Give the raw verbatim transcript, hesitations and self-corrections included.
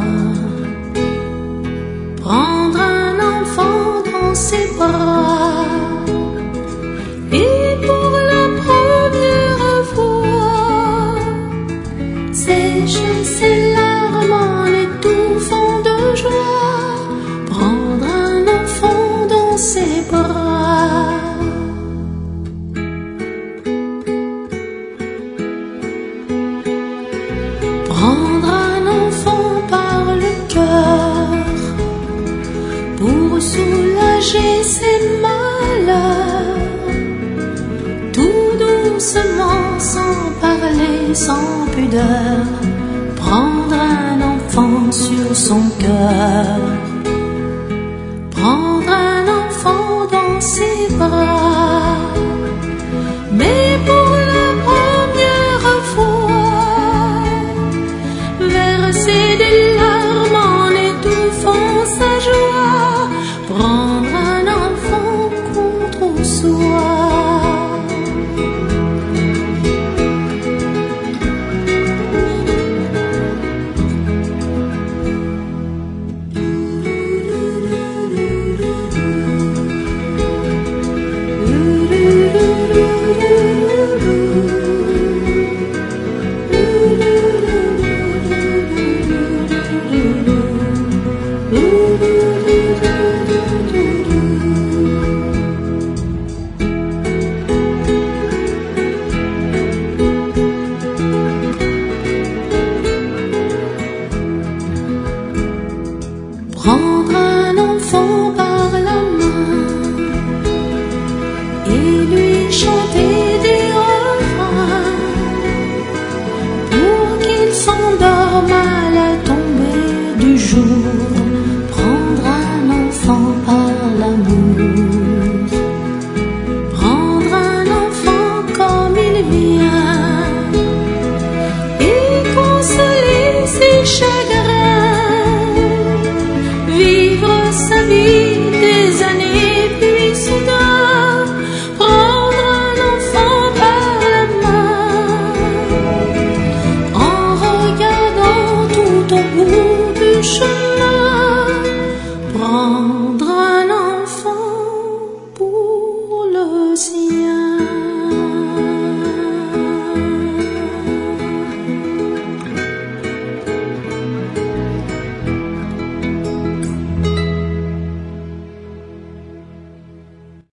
prendre un enfant dans ses bras, et pour la première fois, sécher ses larmes en étouffant de joie, prendre un enfant dans ses bras. Prendre un enfant par le cœur pour soulager ses malheurs, tout doucement, sans parler, sans pudeur, prendre un enfant sur son cœur, prendre un enfant dans ses bras, mais pour la première fois, verser des larmes en étouffant sa joie, prendre un enfant contre soi. Prendre un enfant par la main et lui chanter des refrains pour qu'il s'endorme